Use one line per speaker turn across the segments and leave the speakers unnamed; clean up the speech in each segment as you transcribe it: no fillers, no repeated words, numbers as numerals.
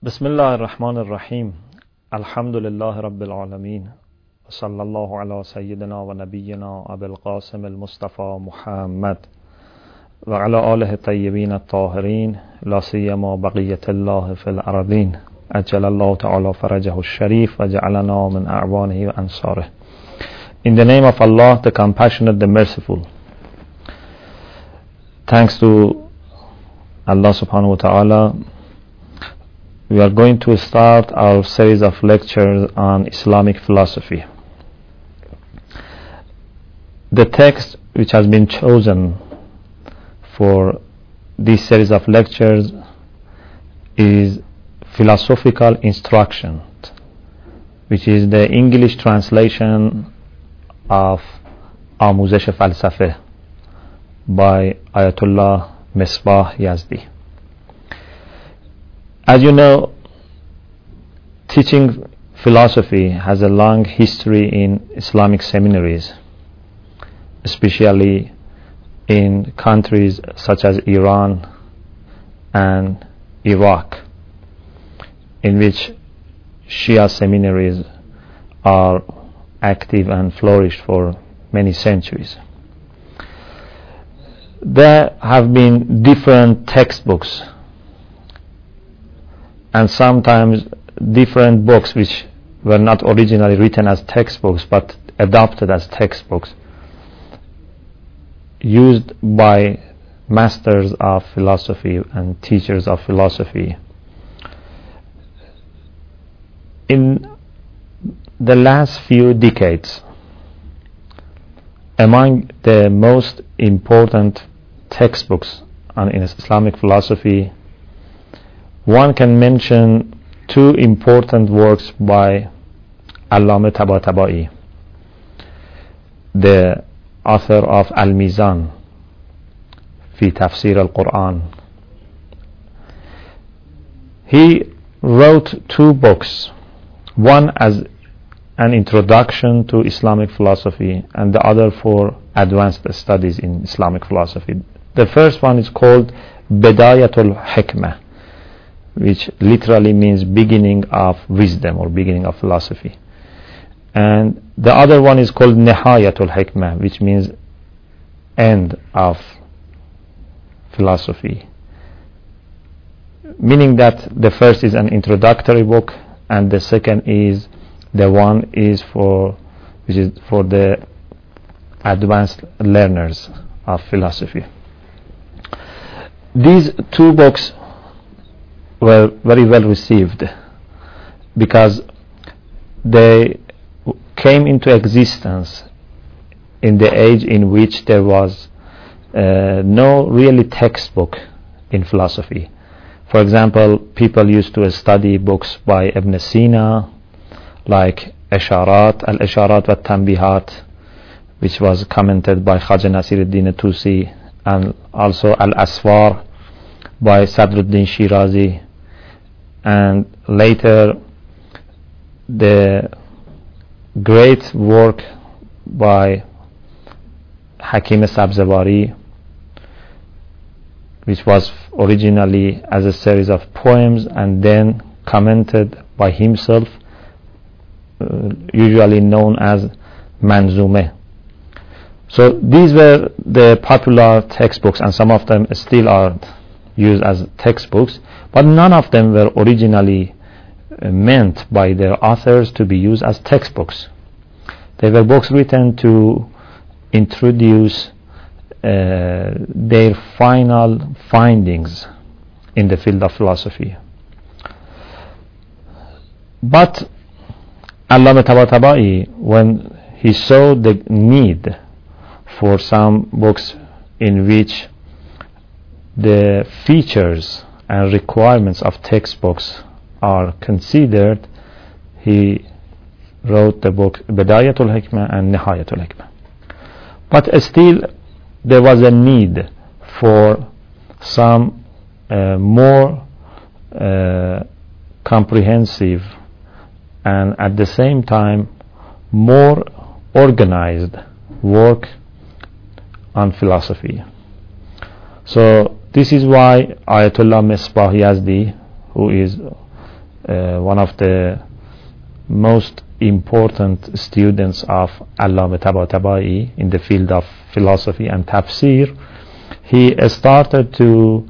بسم الله الرحمن الرحيم الحمد لله رب العالمين صلى الله على سيدنا ونبينا أبي القاسم المصطفى محمد وعلى آله الطيبين الطاهرين لا سيما بقية الله في الأرضين أجل الله تعالى فرجه الشريف وجعلنا من أعوانه وأنصاره. In the name of Allah, the Compassionate, the Merciful. Thanks to Allah subhanahu wa ta'ala, we are going to start our series of lectures on Islamic philosophy. The text which has been chosen for this series of lectures is Philosophical Instruction, which is the English translation of آموزش فلسفه by Ayatollah Misbah Yazdi. As you know, teaching philosophy has a long history in Islamic seminaries, especially in countries such as Iran and Iraq, in which Shia seminaries are active and flourished for many centuries. There have been different textbooks and sometimes different books which were not originally written as textbooks but adopted as textbooks, used by masters of philosophy and teachers of philosophy. In the last few decades, among the most important textbooks on Islamic philosophy, one can mention two important works by Allama Tabatabai, the author of Al-Mizan fi Tafsir al-Quran. He wrote two books, one as an introduction to Islamic philosophy and the other for advanced studies in Islamic philosophy. The first one is called Bidayatul Hikmah, which literally means beginning of wisdom or beginning of philosophy. And the other one is called Nihayatul Hikmah, which means end of philosophy. Meaning that the first is an introductory book and the second is the one is which is for the advanced learners of philosophy. These two books were very well received because they came into existence in the age in which there was no really textbook in philosophy. For example, people used to study books by Ibn Sina, like Al-Isharat wa Tanbihat, which was commented by Khaja Nasiruddin Tusi, and also Al-Asfar by Sadruddin Shirazi, and later the great work by Hakim Sabzawari, which was originally as a series of poems and then commented by himself, usually known as Manzume. So these were the popular textbooks, and some of them still are used as textbooks, but none of them were originally meant by their authors to be used as textbooks. They were books written to introduce their final findings in the field of philosophy. But Allama Tabatabai, when he saw the need for some books in which the features and requirements of textbooks are considered, he wrote the book Bidayatul Hikmah and Nihayatul Hikmah. But still there was a need for some more comprehensive and at the same time more organized work on philosophy. So this is why Ayatollah Misbah Yazdi, who is one of the most important students of Allama Tabatabai in the field of philosophy and tafsir. He started to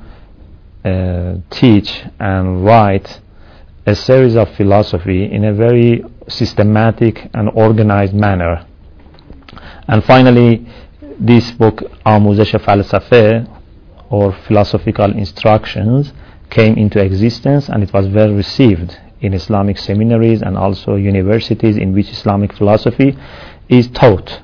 teach and write a series of philosophy in a very systematic and organized manner. And finally, this book, آموزش فلسفه, or Philosophical Instructions, came into existence, and it was well received in Islamic seminaries and also universities in which Islamic philosophy is taught.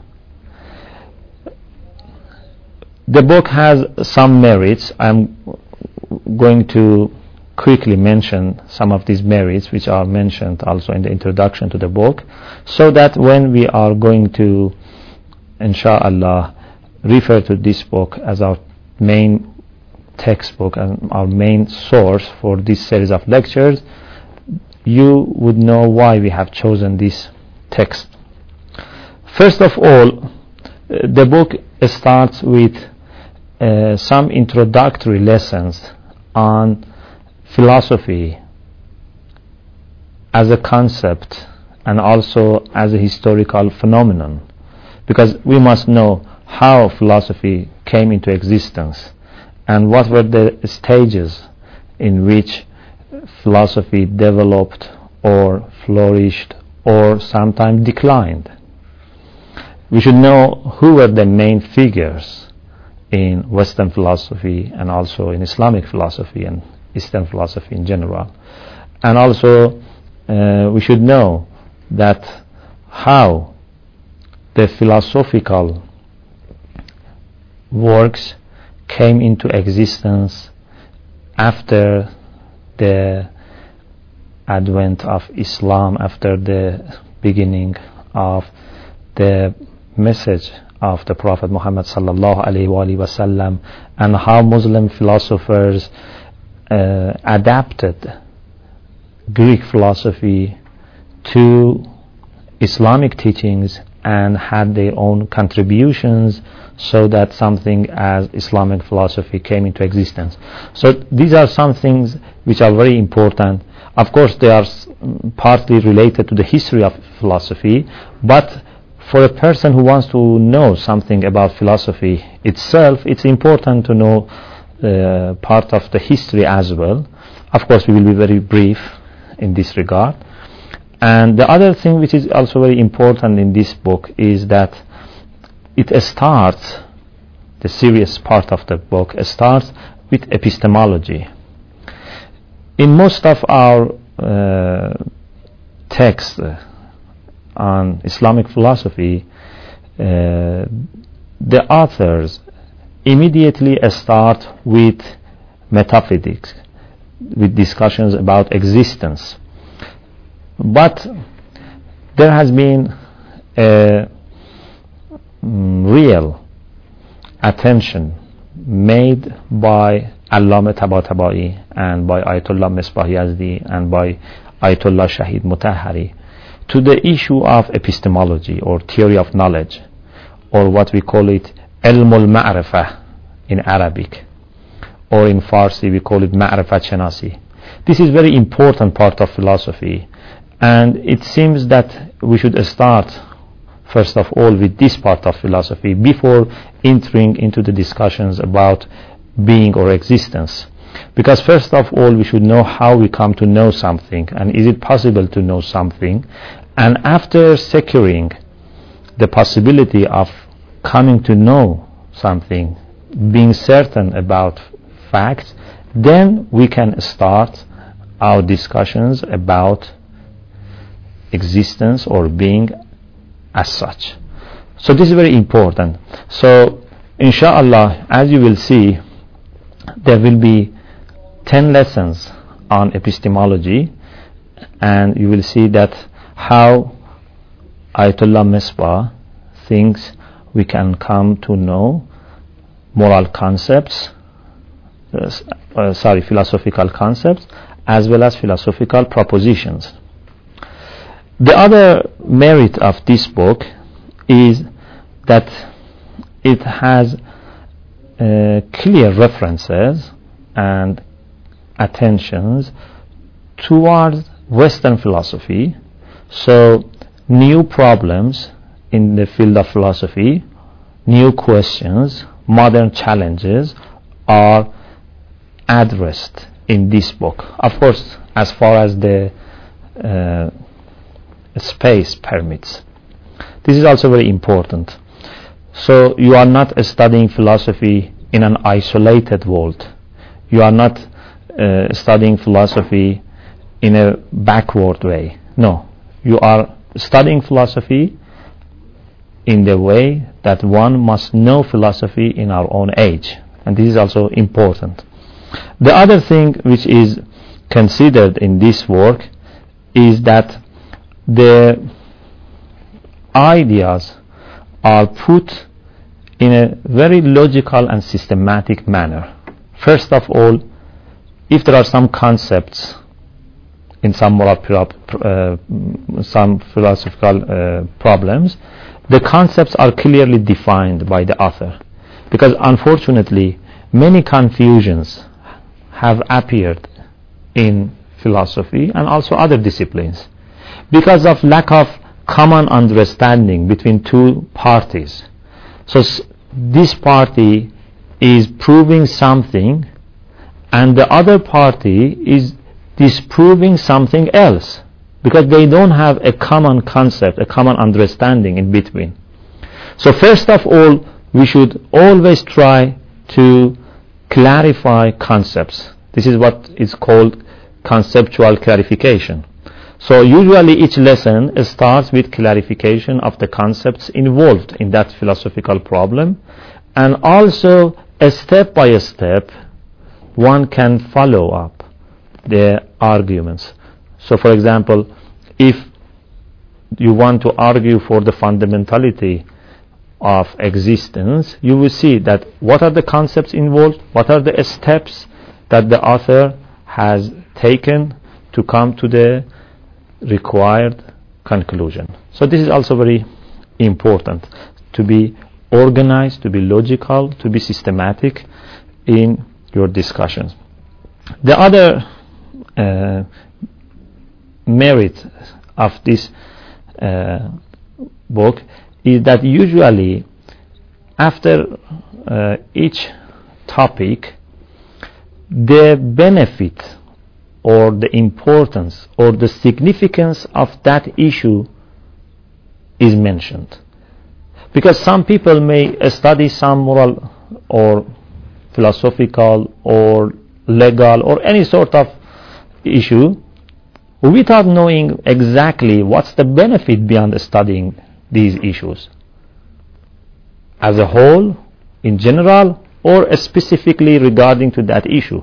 The book has some merits. I'm going to quickly mention some of these merits, which are mentioned also in the introduction to the book, so that when we are going to, inshallah, refer to this book as our main textbook and our main source for this series of lectures, you would know why we have chosen this text. First of all, the book starts with some introductory lessons on philosophy as a concept and also as a historical phenomenon, because we must know how philosophy came into existence and what were the stages in which philosophy developed or flourished or sometimes declined. We should know who were the main figures in Western philosophy and also in Islamic philosophy and Eastern philosophy in general. And also we should know that how the philosophical works came into existence after the advent of Islam, after the beginning of the message of the Prophet Muhammad sallallahu alaihi wasallam, and how Muslim philosophers adapted Greek philosophy to Islamic teachings and had their own contributions so that something as Islamic philosophy came into existence. So these are some things which are very important. Of course, they are partly related to the history of philosophy, but for a person who wants to know something about philosophy itself, it's important to know part of the history as well. Of course, we will be very brief in this regard. And the other thing which is also very important in this book is that it starts, the serious part of the book starts with epistemology. In most of our texts on Islamic philosophy, the authors immediately start with metaphysics, with discussions about existence. But there has been a real attention made by Allama Tabatabai and by Ayatollah Misbah Yazdi and by Ayatollah Shahid Mutahhari to the issue of epistemology or theory of knowledge, or what we call it Ilmul Ma'rifah in Arabic, or in Farsi we call it Ma'rifat Shanasi. This is very important part of philosophy, and it seems that we should start first of all with this part of philosophy before entering into the discussions about being or existence. Because first of all we should know how we come to know something, and is it possible to know something, and after securing the possibility of coming to know something, being certain about facts, then we can start our discussions about existence or being as such. So this is very important. So inshallah, as you will see, there will be 10 lessons on epistemology, and you will see that how Ayatollah Misbah thinks we can come to know moral concepts, philosophical concepts, as well as philosophical propositions. The other merit of this book is that it has clear references and attentions towards Western philosophy. So new problems in the field of philosophy, new questions, modern challenges are addressed in this book. Of course, as far as the space permits. This is also very important. So you are not studying philosophy in an isolated world. You are not studying philosophy in a backward way. No, you are studying philosophy in the way that one must know philosophy in our own age. And this is also important. The other thing which is considered in this work is that the ideas are put in a very logical and systematic manner. First of all, if there are some concepts in some some philosophical problems, the concepts are clearly defined by the author. Because unfortunately, many confusions have appeared in philosophy and also other disciplines because of lack of common understanding between two parties. So this party is proving something and the other party is disproving something else because they don't have a common concept, a common understanding in between. So first of all, we should always try to clarify concepts. This is what is called conceptual clarification. So usually each lesson starts with clarification of the concepts involved in that philosophical problem, and also step by step one can follow up the arguments. So for example, if you want to argue for the fundamentality of existence, you will see that what are the concepts involved, what are the steps that the author has taken to come to the required conclusion. So this is also very important, to be organized, to be logical, to be systematic in your discussions. The other merit of this book is that usually after each topic, the benefit or the importance or the significance of that issue is mentioned. Because some people may study some moral or philosophical or legal or any sort of issue without knowing exactly what's the benefit beyond studying these issues. As a whole, in general, or specifically regarding to that issue.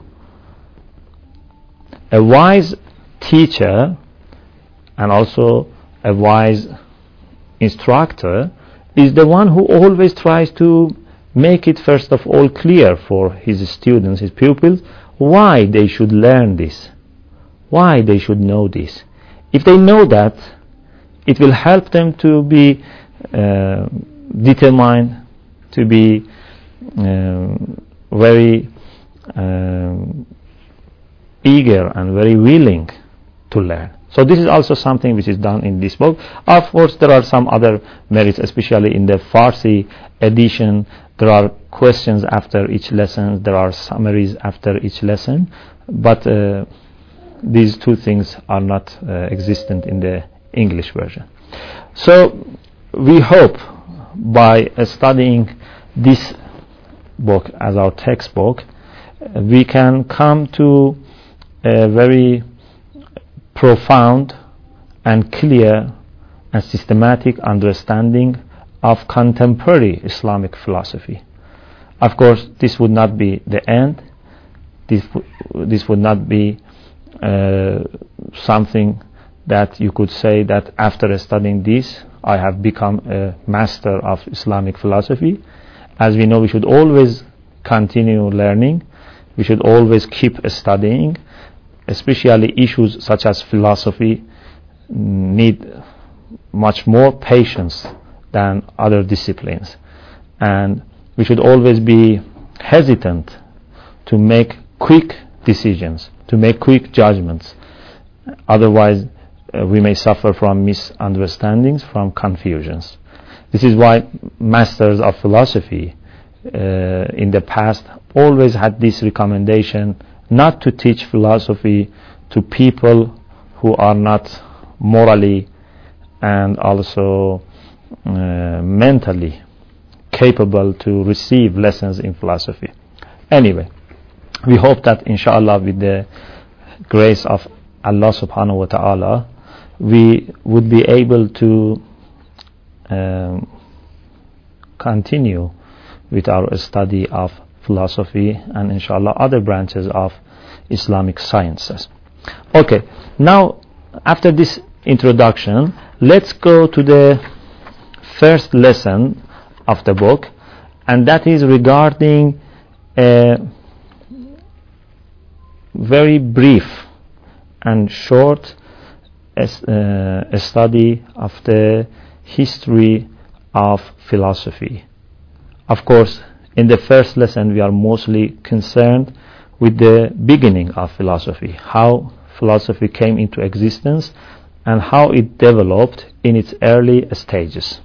A wise teacher and also a wise instructor is the one who always tries to make it first of all clear for his students, his pupils, why they should learn this, why they should know this. If they know that, it will help them to be determined, to be very eager and very willing to learn. So this is also something which is done in this book. Of course, there are some other merits, especially in the Farsi edition. There are questions after each lesson, there are summaries after each lesson, but these two things are not existent in the English version. So we hope by studying this book as our textbook, we can come to a very profound and clear and systematic understanding of contemporary Islamic philosophy. Of course, this would not be the end. This would not be something that you could say that after studying this, I have become a master of Islamic philosophy. As we know, we should always continue learning. We should always keep studying, especially issues such as philosophy need much more patience than other disciplines. And we should always be hesitant to make quick decisions, to make quick judgments. Otherwise, we may suffer from misunderstandings, from confusions. This is why masters of philosophy in the past always had this recommendation not to teach philosophy to people who are not morally and also mentally capable to receive lessons in philosophy. Anyway, we hope that inshallah with the grace of Allah subhanahu wa ta'ala we would be able to continue with our study of philosophy and inshallah other branches of Islamic sciences. Okay, now after this introduction, let's go to the first lesson of the book, and that is regarding a very brief and short a study of the history of philosophy. Of course, in the first lesson we are mostly concerned with the beginning of philosophy, how philosophy came into existence and how it developed in its early stages.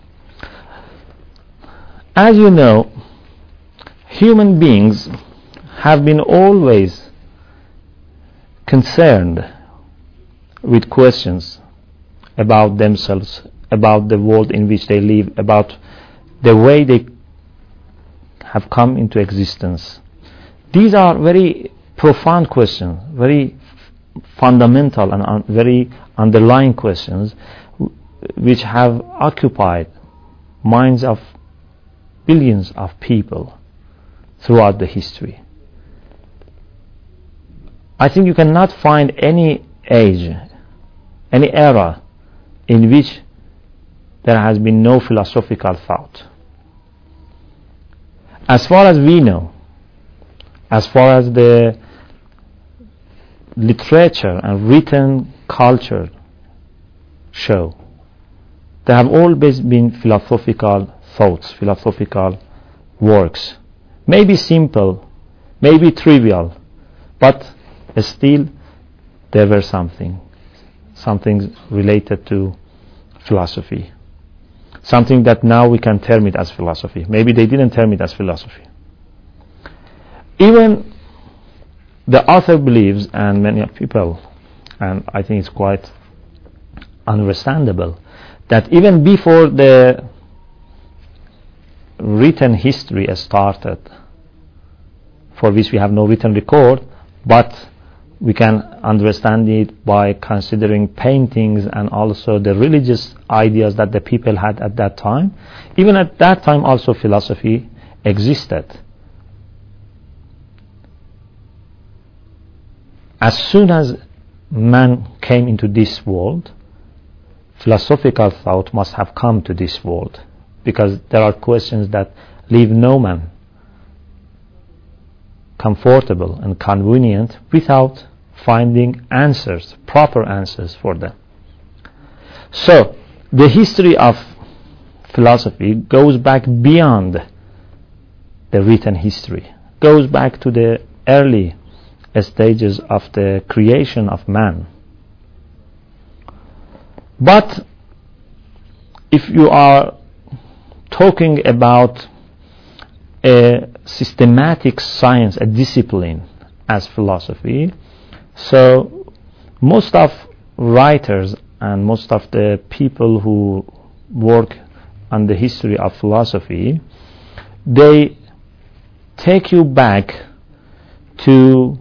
As you know, human beings have been always concerned with questions about themselves, about the world in which they live, about the way they have come into existence. These are very profound questions, very fundamental and very underlying questions which have occupied minds of billions of people throughout the history. I think you cannot find any age, any era in which there has been no philosophical thought. As far as we know, as far as the literature and written culture show, there have always been philosophical thoughts, philosophical works. Maybe simple, maybe trivial, but still there were something related to philosophy. Something that now we can term it as philosophy. Maybe they didn't term it as philosophy. Even the author believes, and many people, and I think it's quite understandable, that even before the written history started, for which we have no written record, but we can understand it by considering paintings and also the religious ideas that the people had at that time. Even at that time also philosophy existed. As soon as man came into this world, philosophical thought must have come to this world, because there are questions that leave no man comfortable and convenient without finding answers, proper answers for them. So, the history of philosophy goes back beyond the written history, goes back to the early stages of the creation of man. But if you are talking about a systematic science, a discipline as philosophy, so most of writers and most of the people who work on the history of philosophy, they take you back to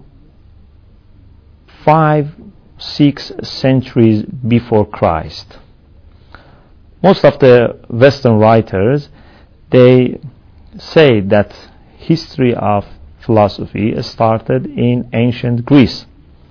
5-6 centuries before Christ. Most of the Western writers, they say that history of philosophy started in ancient Greece,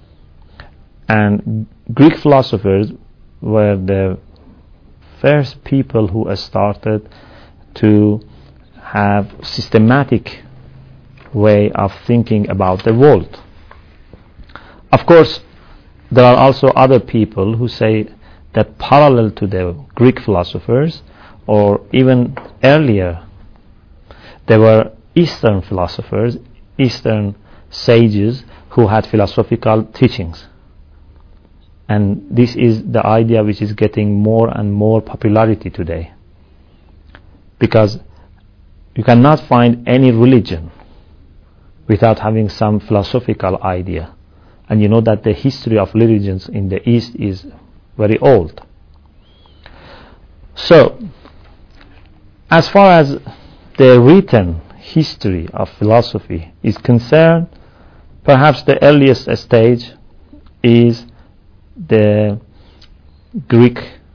and Greek philosophers were the first people who started to have systematic way of thinking about the world. Of course, there are also other people who say that parallel to the Greek philosophers, or even earlier, there were Eastern philosophers, Eastern sages who had philosophical teachings. And this is the idea which is getting more and more popularity today. Because you cannot find any religion without having some philosophical idea. And you know that the history of religions in the East is very old. So, as far as the written history of philosophy is concerned, perhaps the earliest stage is the Greek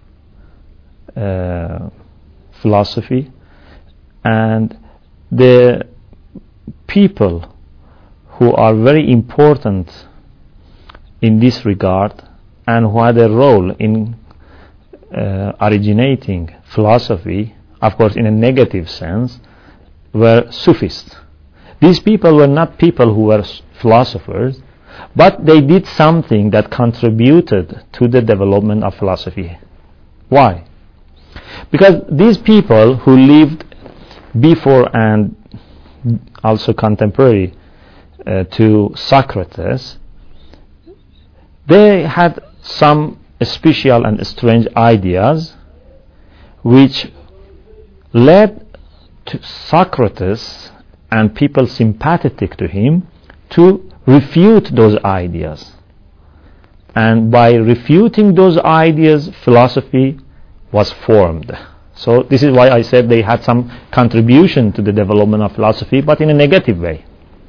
philosophy, and the people who are very important in this regard and who had a role in originating philosophy, of course in a negative sense, were Sufists. These people were not people who were philosophers, but they did something that contributed to the development of philosophy. Why? Because these people who lived before and also contemporary to Socrates, they had some special and strange ideas which led to Socrates and people sympathetic to him to refute those ideas. And by refuting those ideas, philosophy was formed. So this is why I said they had some contribution to the development of philosophy, but in a negative way.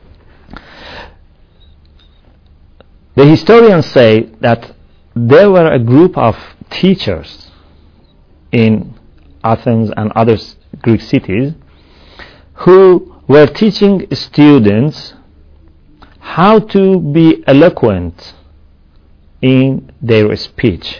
The historians say that there were a group of teachers in Athens and other Greek cities who were teaching students how to be eloquent in their speech.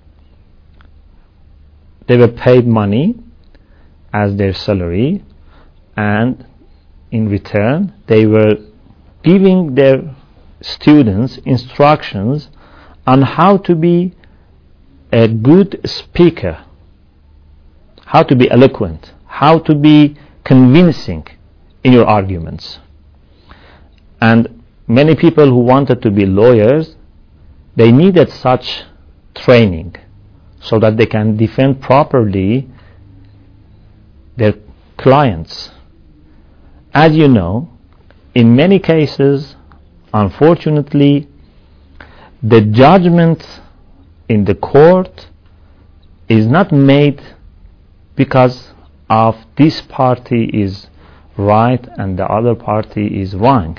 They were paid money as their salary, and in return they were giving their students instructions on how to be a good speaker, how to be eloquent, how to be convincing in your arguments. And many people who wanted to be lawyers, they needed such training so that they can defend properly their clients. As you know, in many cases, unfortunately, the judgment in the court is not made because of this party is right and the other party is wrong.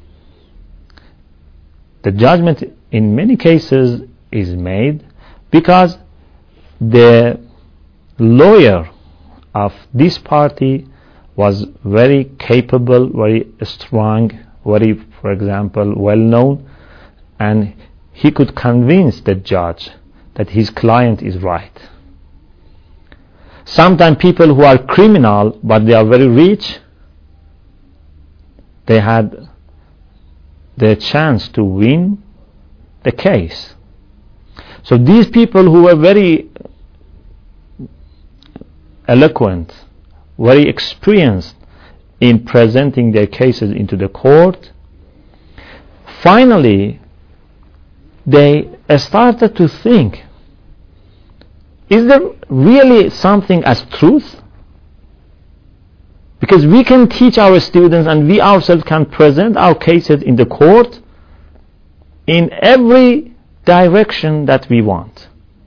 The judgment in many cases is made because the lawyer of this party was very capable, very strong, very, for example, well known, and he could convince the judge that his client is right. Sometimes people who are criminal but they are very rich, they had the chance to win the case. So these people who were very eloquent, very experienced in presenting their cases into the court, finally they started to think, is there really something as truth? Because we can teach our students and we ourselves can present our cases in the court in every direction that we want.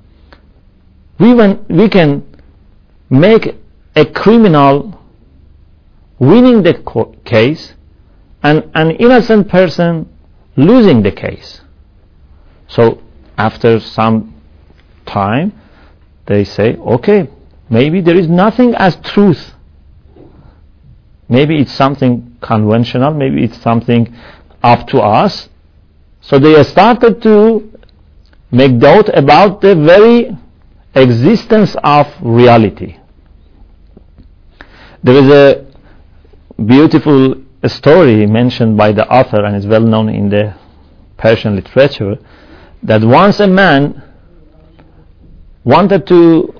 We can make a criminal winning the case and an innocent person losing the case. So after some time they say, okay, maybe there is nothing as truth. Maybe it's something conventional, maybe it's something up to us. So they started to make doubt about the very existence of reality. There is a beautiful story mentioned by the author, and is well known in the Persian literature, that once a man wanted to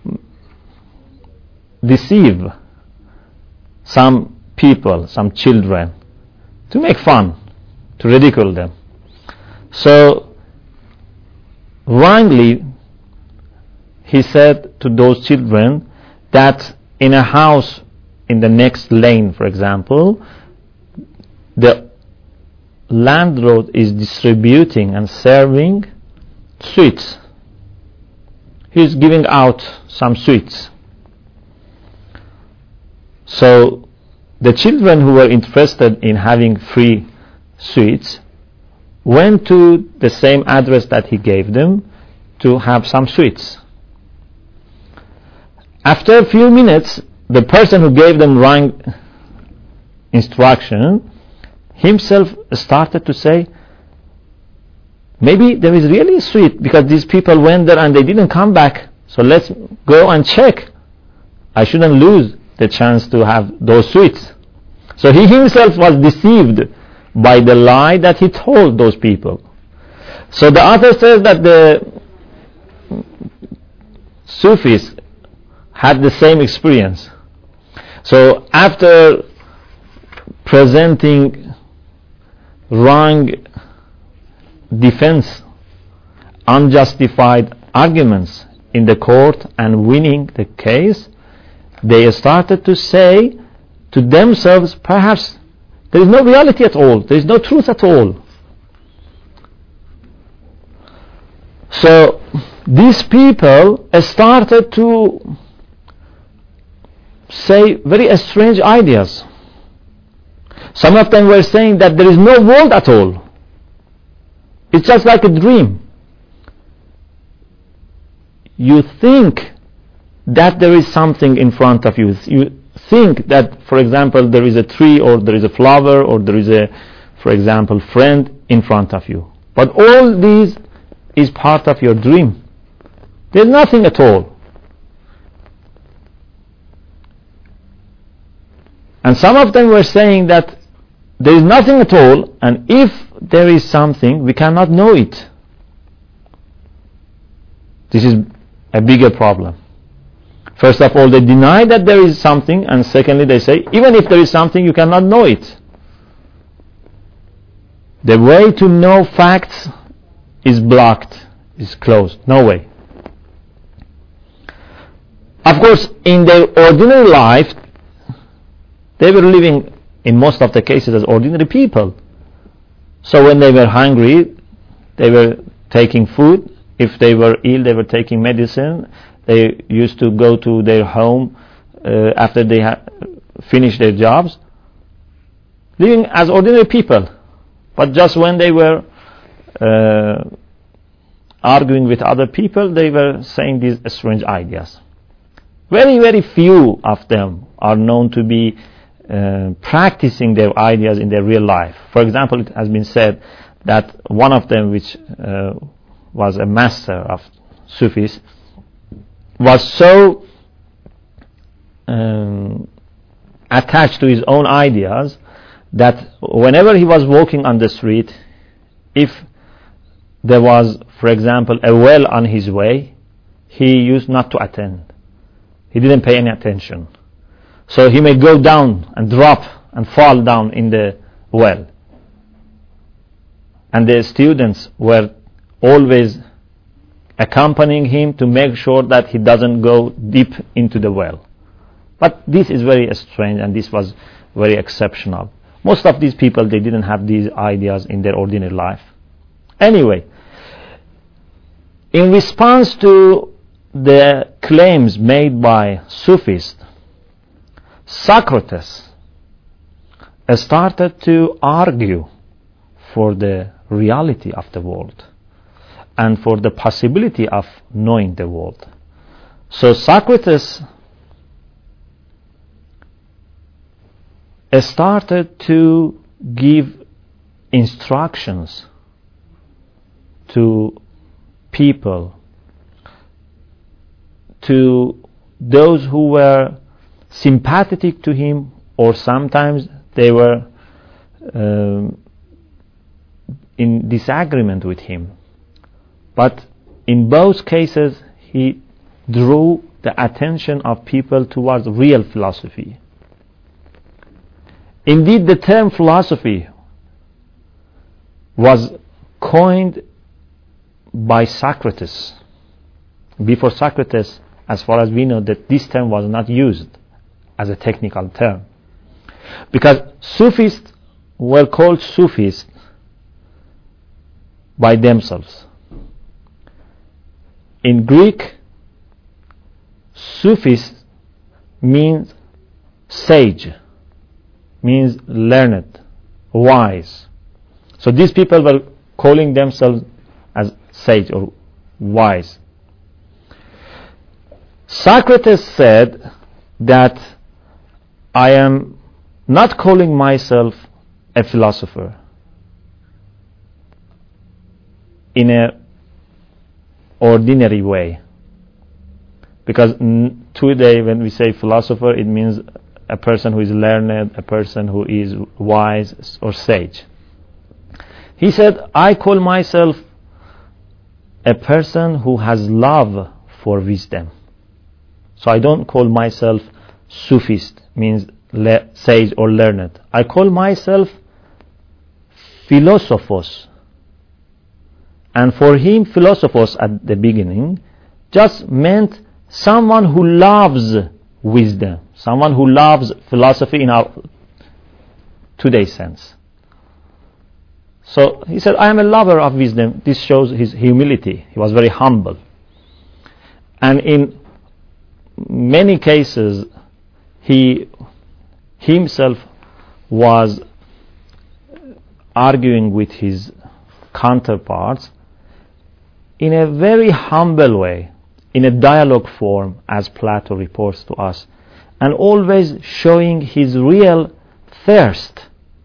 deceive some people, some children, to make fun, to ridicule them. So wrongly he said to those children that in a house in the next lane, for example, the landlord is distributing and serving sweets. He's giving out some sweets. So the children who were interested in having free sweets went to the same address that he gave them to have some sweets. After a few minutes, the person who gave them wrong instruction himself started to say, maybe there is really a sweet, because these people went there and they didn't come back, so let's go and check. I shouldn't lose the chance to have those sweets. So he himself was deceived by the lie that he told those people. So the author says that the Sufis had the same experience. So after presenting wrong defense, unjustified arguments in the court and winning the case, they started to say to themselves, perhaps there is no reality at all, there is no truth at all. So these people started to say very strange ideas. Some of them were saying that there is no world at all. It's just like a dream. You think that there is something in front of you. You think that, for example, there is a tree, or there is a flower, or there is a, for example, friend in front of you. But all these is part of your dream. There's nothing at all. And some of them were saying that there is nothing at all, and if there is something, we cannot know it. This is a bigger problem. First of all, they deny that there is something, and secondly, they say, even if there is something, you cannot know it. The way to know facts is blocked, is closed. No way. Of course, in their ordinary life, they were living, in most of the cases, as ordinary people. So when they were hungry, they were taking food. If they were ill, they were taking medicine. They used to go to their home after they had finished their jobs, living as ordinary people. But just when they were arguing with other people, they were saying these strange ideas. Very, very few of them are known to be practicing their ideas in their real life. For example, it has been said that one of them, which was a master of Sufis, was so attached to his own ideas that whenever he was walking on the street, if there was, for example, a well on his way, he used not to attend. He didn't pay any attention. So he may go down and drop and fall down in the well. And the students were always accompanying him to make sure that he doesn't go deep into the well. But this is very strange, and this was very exceptional. Most of these people, they didn't have these ideas in their ordinary life. Anyway, in response to the claims made by Sufis, Socrates started to argue for the reality of the world and for the possibility of knowing the world. So Socrates started to give instructions to people, to those who were sympathetic to him, or sometimes they were in disagreement with him. But in both cases, he drew the attention of people towards real philosophy. Indeed, the term philosophy was coined by Socrates. Before Socrates, as far as we know, that this term was not used as a technical term. Because Sufis were called Sufis by themselves. In Greek, Sufis means sage, means learned, wise. So these people were calling themselves as sage or wise. Socrates said that I am not calling myself a philosopher in an ordinary way. Because today when we say philosopher, it means a person who is learned, a person who is wise or sage. He said, I call myself a person who has love for wisdom. So I don't call myself Sufist, means sage or learned. I call myself philosophos. And for him, philosophos at the beginning just meant someone who loves wisdom, someone who loves philosophy in our today's sense. So he said, I am a lover of wisdom. This shows his humility. He was very humble. And in many cases, he himself was arguing with his counterparts in a very humble way, in a dialogue form, as Plato reports to us, and always showing his real thirst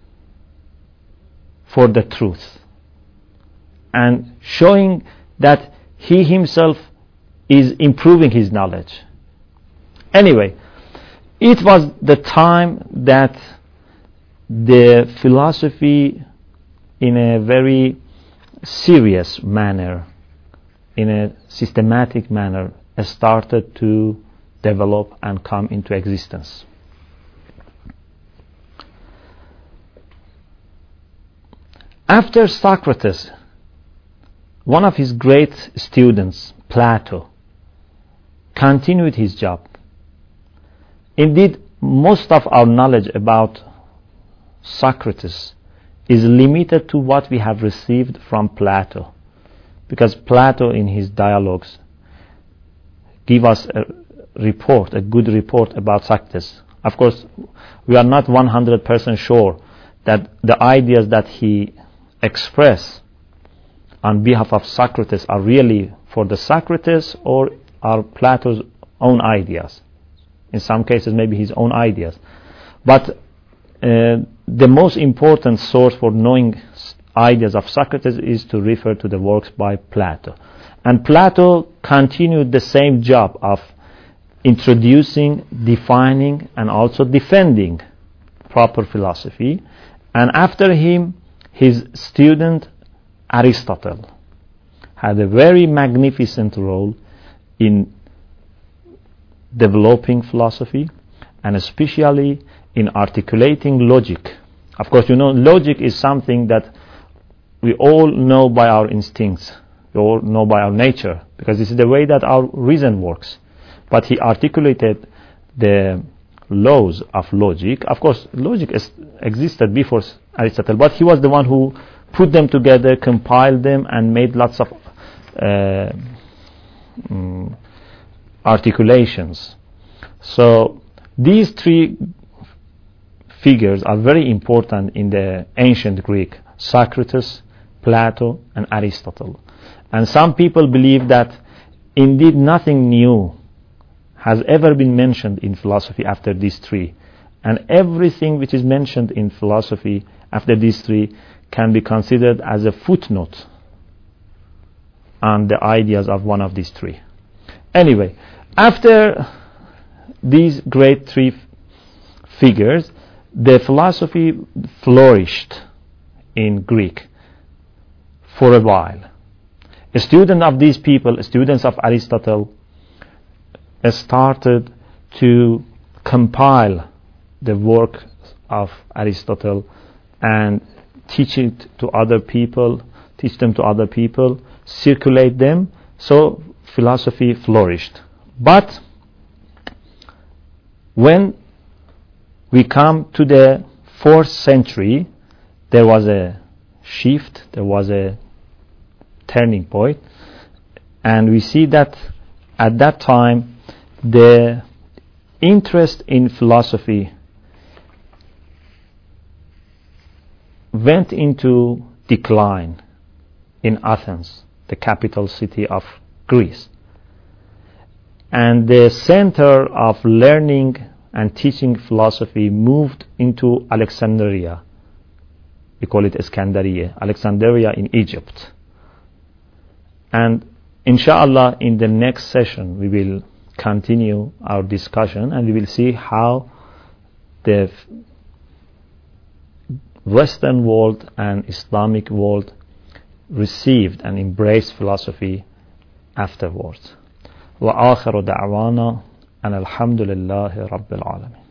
for the truth and showing that he himself is improving his knowledge. Anyway, it was the time that the philosophy in a very serious manner, in a systematic manner, started to develop and come into existence. After Socrates, one of his great students, Plato, continued his job. Indeed, most of our knowledge about Socrates is limited to what we have received from Plato, because Plato in his dialogues give us a report, a good report about Socrates. Of course, we are not 100% sure that the ideas that he express on behalf of Socrates are really for the Socrates or are Plato's own ideas. In some cases, maybe his own ideas. But the most important source for knowing ideas of Socrates is to refer to the works by Plato. And Plato continued the same job of introducing, defining, and also defending proper philosophy. And after him, his student Aristotle had a very magnificent role in developing philosophy, and especially in articulating logic. Of course, you know, logic is something that we all know by our instincts, we all know by our nature, because this is the way that our reason works. But he articulated the laws of logic. Of course, logic existed before Aristotle, but he was the one who put them together, compiled them, and made lots of articulations. So these three figures are very important in the ancient Greek: Socrates, Plato, and Aristotle. And some people believe that indeed nothing new has ever been mentioned in philosophy after these three, and everything which is mentioned in philosophy after these three can be considered as a footnote on the ideas of one of these three. Anyway, after these great three figures, the philosophy flourished in Greek for a while. A student of these people, students of Aristotle, started to compile the work of Aristotle and teach it to other people teach them to other people, circulate them, so philosophy flourished. But when we come to the 4th century, there was a shift, there was a turning point, and we see that at that time the interest in philosophy went into decline in Athens, the capital city of Greece. And the center of learning and teaching philosophy moved into Alexandria. We call it Iskandariya, Alexandria in Egypt. And inshallah, in the next session, we will continue our discussion and we will see how the Western world and Islamic world received and embraced philosophy afterwards. وآخر دعوانا أن الحمد لله رب العالمين.